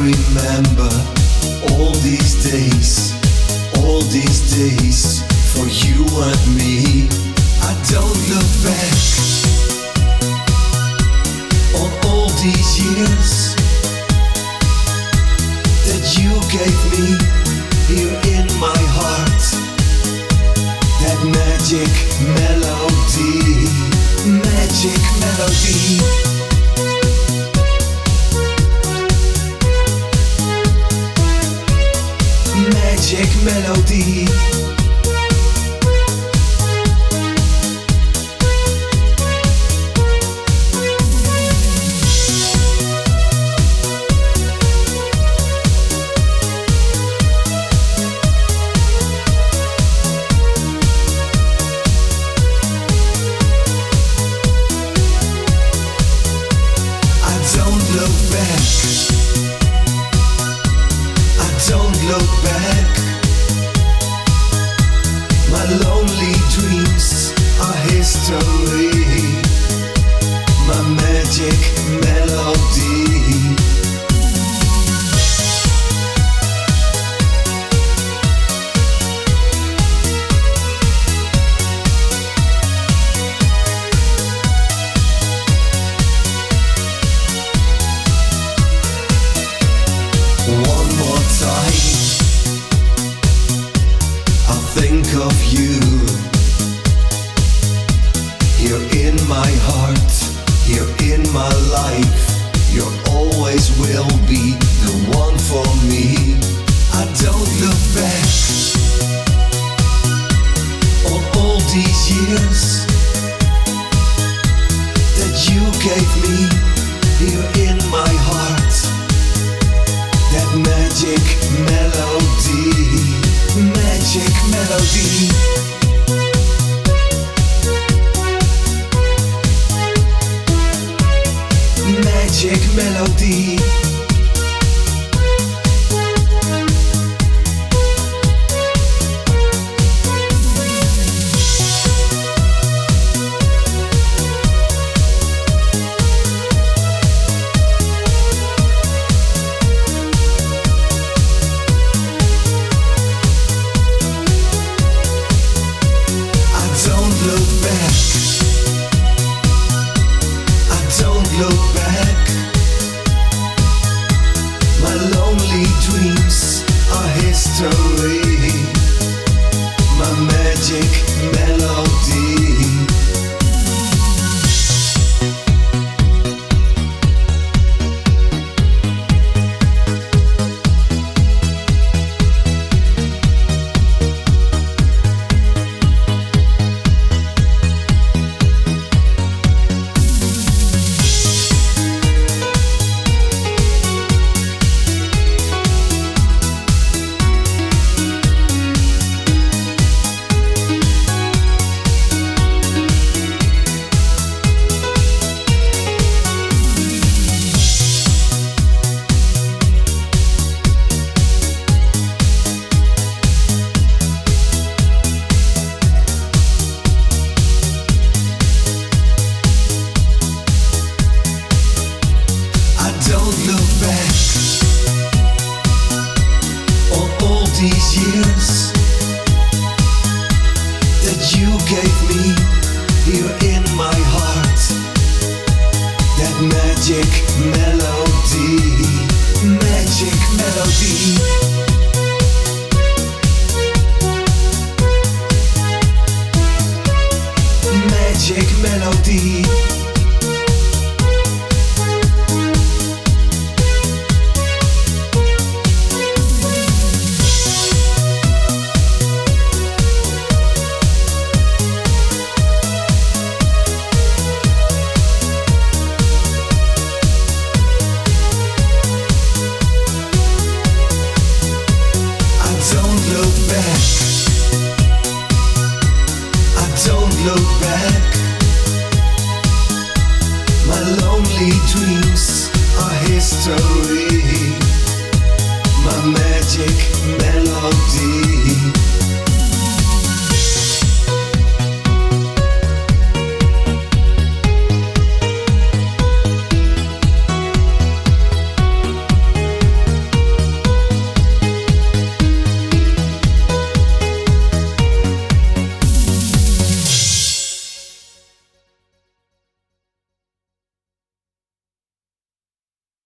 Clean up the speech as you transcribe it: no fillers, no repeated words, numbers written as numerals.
remember all these days for you and me. I don't look back on all these years that you gave me here in my heart. That magic melody, magic melody. Magic melody. I don't look back. I don't look back. My lonely dreams are history. My magic melody. One more time, I'll think of you. You're in my heart, you're in my life. You always will be the one for me. I don't look back on all these years that you gave me here in my heart. That magic melody, magic melody. Magic melody. Look back. My lonely dreams are history. My magic melody. These years that you gave me here in my heart. That magic melody, magic melody. Magic melody. Look back. My lonely dreams are history.